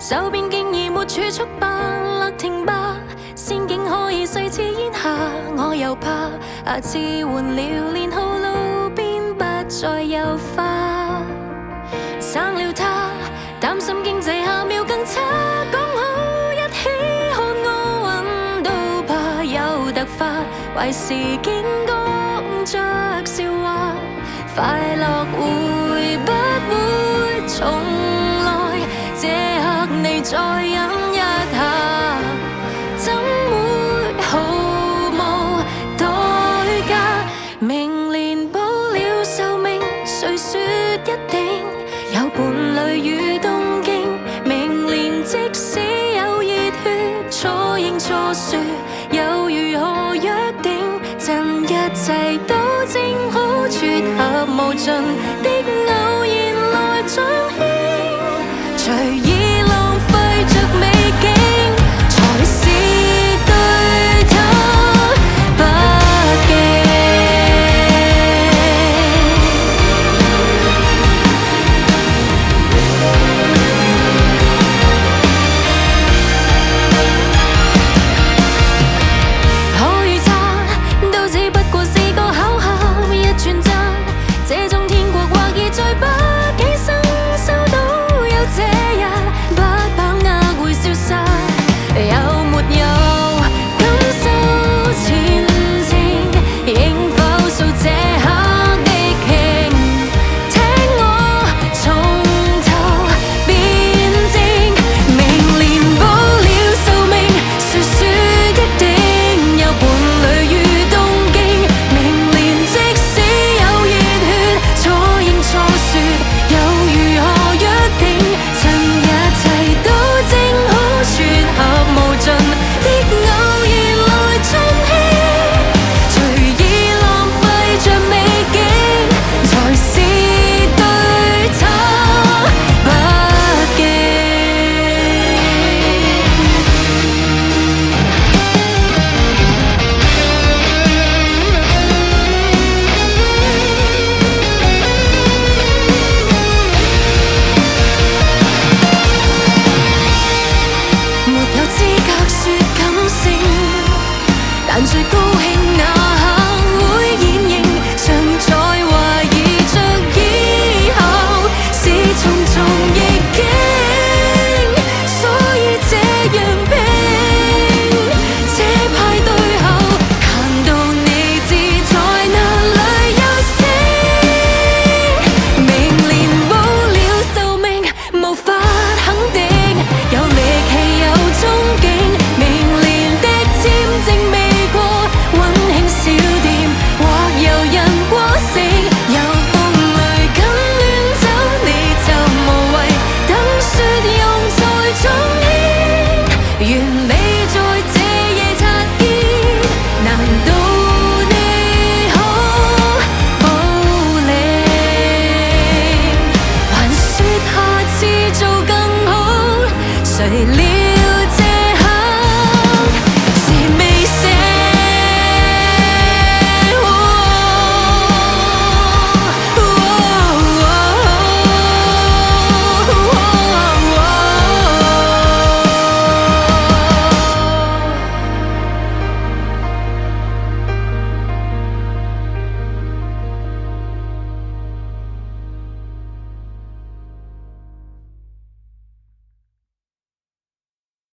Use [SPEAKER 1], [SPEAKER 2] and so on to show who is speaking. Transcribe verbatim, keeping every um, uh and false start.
[SPEAKER 1] 手邊竟已沒儲蓄吧，勒停吧，仙境可以碎似煙霞，我又怕下次換了年號，路邊不再有花。生了他，擔心經濟下秒更差，講好一起看奧運都怕有突發，壞事竟講着笑話，快樂會不會重來？這刻你再忍一下，怎會毫無代價？明年保了壽命，誰說一定有伴侶與東京？明年即使有熱血，錯認錯說，又如何約定？趁一切都正好，撮合無盡的偶然來彰顯，隨意